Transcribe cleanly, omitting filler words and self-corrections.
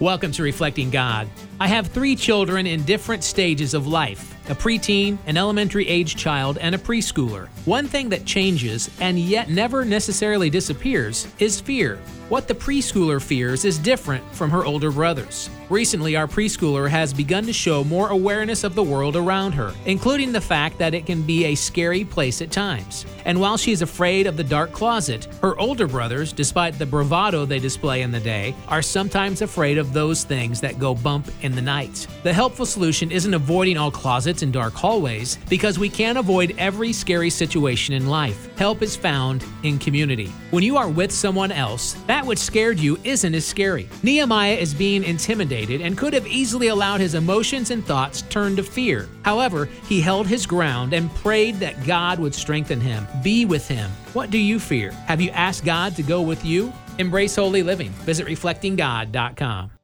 Welcome to Reflecting God. I have 3 children in different stages of life: a preteen, an elementary age child, and a preschooler. One thing that changes and yet never necessarily disappears is fear. What the preschooler fears is different from her older brothers. Recently, our preschooler has begun to show more awareness of the world around her, including the fact that it can be a scary place at times. And while she is afraid of the dark closet, her older brothers, despite the bravado they display in the day, are sometimes afraid of those things that go bump in the night. The helpful solution isn't avoiding all closets and dark hallways, because we can't avoid every scary situation in life. Help is found in community. When you are with someone else, that which scared you isn't as scary. Nehemiah is being intimidated and could have easily allowed his emotions and thoughts turn to fear. However, he held his ground and prayed that God would strengthen him, be with him. What do you fear? Have you asked God to go with you? Embrace holy living. Visit reflectinggod.com.